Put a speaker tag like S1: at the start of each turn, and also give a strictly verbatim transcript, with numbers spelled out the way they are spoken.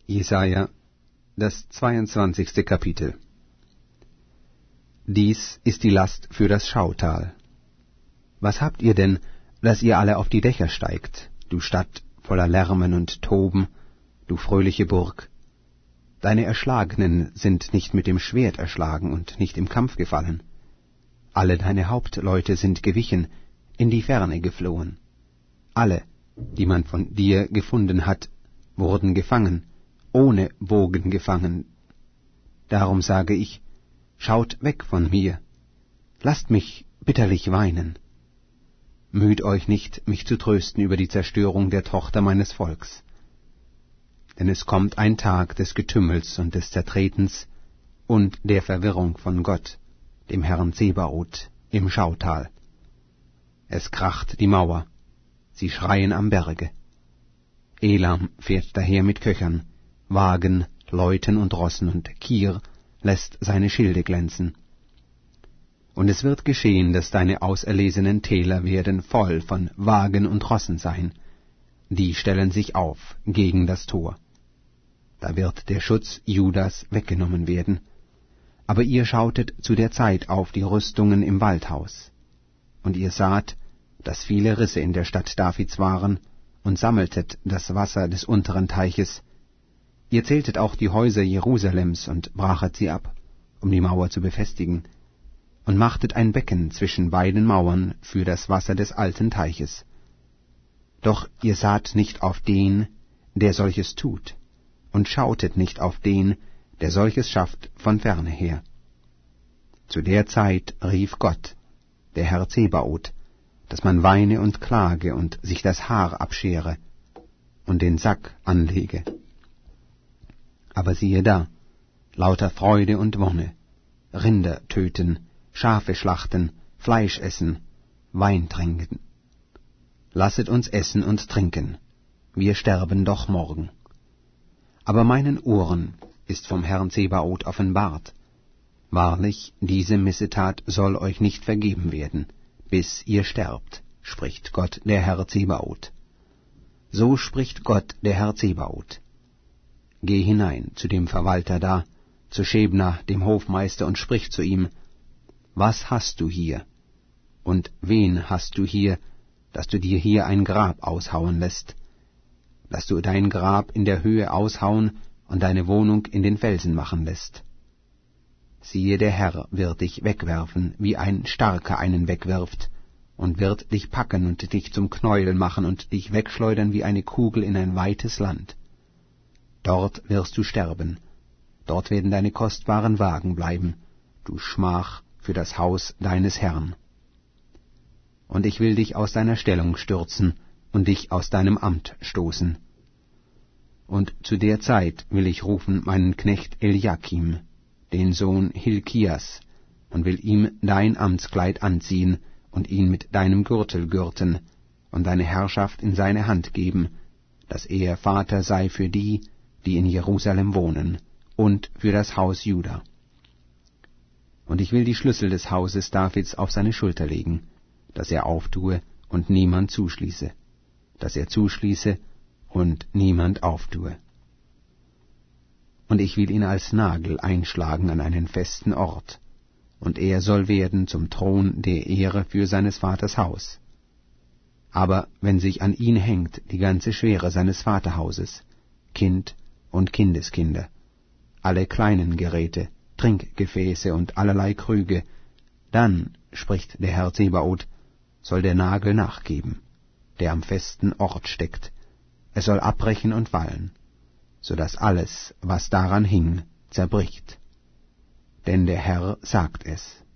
S1: Jesaja, das zweiundzwanzigste Kapitel. Dies ist die Last für das Schautal. Was habt ihr denn, dass ihr alle auf die Dächer steigt, du Stadt voller Lärmen und Toben, du fröhliche Burg? Deine Erschlagenen sind nicht mit dem Schwert erschlagen und nicht im Kampf gefallen. Alle deine Hauptleute sind gewichen, in die Ferne geflohen. Alle, die man von dir gefunden hat, wurden gefangen, ohne Bogen gefangen. Darum sage ich, schaut weg von mir, lasst mich bitterlich weinen. Müht euch nicht, mich zu trösten über die Zerstörung der Tochter meines Volks. Denn es kommt ein Tag des Getümmels und des Zertretens und der Verwirrung von Gott, dem Herrn Zebaoth, im Schautal. Es kracht die Mauer, sie schreien am Berge. Elam fährt daher mit Köchern, Wagen, Leuten und Rossen, und Kir lässt seine Schilde glänzen. Und es wird geschehen, dass deine auserlesenen Täler werden voll von Wagen und Rossen sein, die stellen sich auf gegen das Tor. Da wird der Schutz Judas weggenommen werden, aber ihr schautet zu der Zeit auf die Rüstungen im Waldhaus. Und ihr saht, dass viele Risse in der Stadt Davids waren, und sammeltet das Wasser des unteren Teiches. Ihr zähltet auch die Häuser Jerusalems und brachet sie ab, um die Mauer zu befestigen, und machtet ein Becken zwischen beiden Mauern für das Wasser des alten Teiches. Doch ihr saht nicht auf den, der solches tut, und schautet nicht auf den, der solches schafft von ferne her. Zu der Zeit rief Gott, der Herr Zebaoth, dass man weine und klage und sich das Haar abschere und den Sack anlege. Aber siehe da, lauter Freude und Wonne, Rinder töten, Schafe schlachten, Fleisch essen, Wein trinken. Lasset uns essen und trinken, wir sterben doch morgen. Aber meinen Ohren ist vom Herrn Zebaoth offenbart. Wahrlich, diese Missetat soll euch nicht vergeben werden, bis ihr sterbt, spricht Gott, der Herr Zebaoth. So spricht Gott, der Herr Zebaoth. Geh hinein zu dem Verwalter da, zu Schebna, dem Hofmeister, und sprich zu ihm, was hast du hier? Und wen hast du hier, dass du dir hier ein Grab aushauen lässt? Dass du dein Grab in der Höhe aushauen und deine Wohnung in den Felsen machen lässt? Siehe, der Herr wird dich wegwerfen, wie ein Starker einen wegwirft, und wird dich packen und dich zum Knäuel machen und dich wegschleudern wie eine Kugel in ein weites Land. Dort wirst du sterben, dort werden deine kostbaren Wagen bleiben, du Schmach für das Haus deines Herrn. Und ich will dich aus deiner Stellung stürzen und dich aus deinem Amt stoßen. Und zu der Zeit will ich rufen meinen Knecht Eliakim, den Sohn Hilkias, und will ihm dein Amtskleid anziehen und ihn mit deinem Gürtel gürten und deine Herrschaft in seine Hand geben, dass er Vater sei für die, die in Jerusalem wohnen, und für das Haus Juda. Und ich will die Schlüssel des Hauses Davids auf seine Schulter legen, dass er auftue und niemand zuschließe, dass er zuschließe und niemand auftue. Und ich will ihn als Nagel einschlagen an einen festen Ort, und er soll werden zum Thron der Ehre für seines Vaters Haus. Aber wenn sich an ihn hängt die ganze Schwere seines Vaterhauses, Kind und Kindeskinder, alle kleinen Geräte, Trinkgefäße und allerlei Krüge, dann, spricht der Herr Zebaoth, soll der Nagel nachgeben, der am festen Ort steckt, es soll abbrechen und fallen, so dass alles, was daran hing, zerbricht. Denn der Herr sagt es.